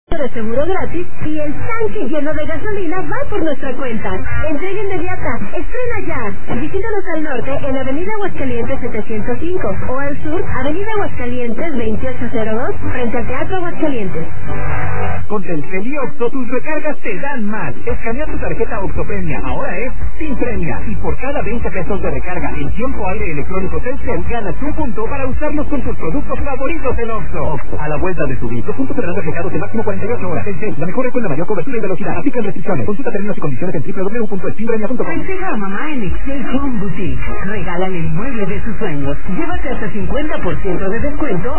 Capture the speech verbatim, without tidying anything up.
de seguro gratis y el tanque lleno de gasolina va por nuestra cuenta. Entrega inmediata, estrena ya. Visítanos al norte en Avenida Aguascalientes setecientos cinco o al sur, Avenida Aguascalientes veintiocho cero dos, frente al Teatro Aguascalientes. Con Telcel y Oxxo, tus recargas te dan más. Escanea tu tarjeta Oxxo Premia, ahora es Sin Premia. Y por cada veinte pesos de recarga en tiempo aire electrónico Telcel, ganas un punto para usarlos con tus productos favoritos en Oxxo. Oxxo, a la vuelta de su vida. Puntos serán reflejados en máximo cuarenta y ocho horas. Telcel, la mejor red con la mayor cobertura y velocidad. Aplican restricciones. Consulta términos y condiciones en doble u doble u doble u punto extimpremia punto com. Festeja a mamá en Excel Home Boutique. Regálale el mueble de sus sueños. Llévate hasta cincuenta por ciento de descuento